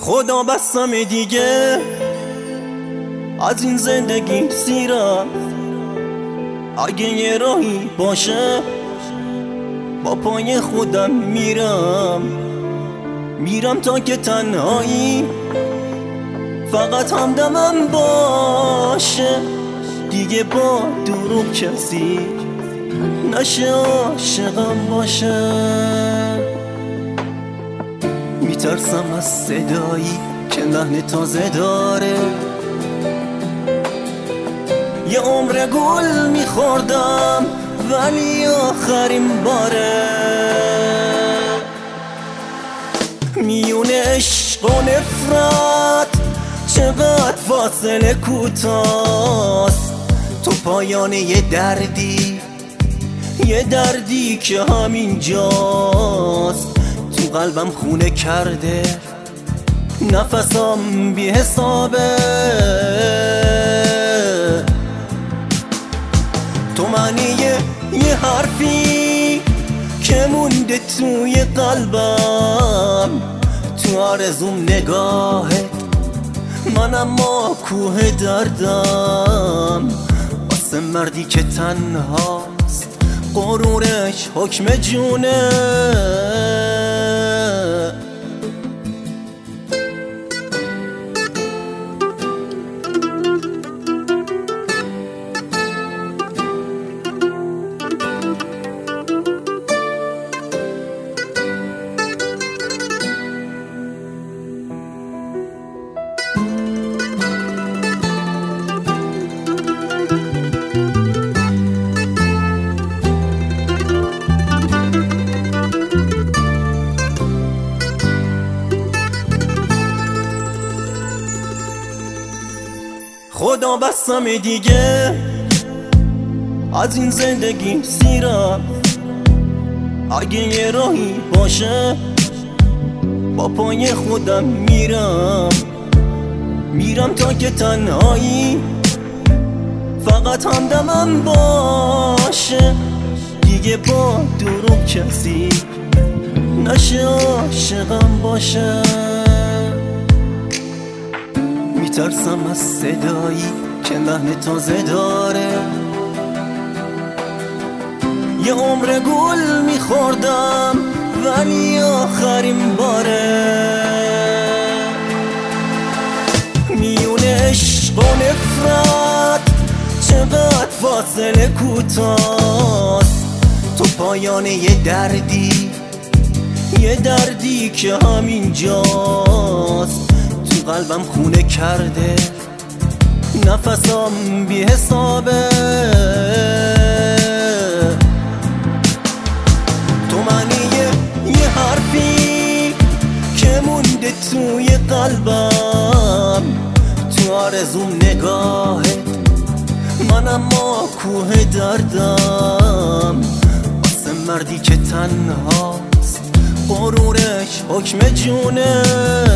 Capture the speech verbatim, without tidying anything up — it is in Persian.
خدا بستم دیگه از این زندگی سیرم، اگه یه راهی باشه با پای خودم میرم میرم تا که تنهایی فقط همدمم باشه، دیگه با دروغ کسی نشه عاشقم باشه. میترسم از صدایی که لحن تازه داره، یه عمر گل میخوردم ولی آخرین باره. میونه عشق و نفرت چقدر فاصله کوتاست، تو پایان یه دردی، یه دردی که همین جاست، تو قلبم خونه کرده نفسم بی حسابه. تو معنی یه حرفی که مونده توی قلبم، تو آرزوم نگاهت من اما کوه دردم، واسه مردی که تنهاست غرورش حکم جونه. خدا بستم دیگه از این زندگی سیرم، اگه یه راهی باشه با پای خودم میرم میرم تا که تنهایی فقط همدمم باشه، دیگه با دروغ کسی نشه عاشقم باشه. میترسم از صدایی که لحن تازه داره، یه عمر گل میخوردم ولی آخرین باره. میونه عشق و نفرت چقدر فاصله کوتاست، تو پایان یه دردی، یه دردی که همین جاست، تو قلبم خونه کرده نفسم بی حسابه. تو معنی یه حرفی که مونده توی قلبم، تو آرزوم نگاهت من اما کوه دردم، واسه مردی که تنهاست غرورش حکم جونه.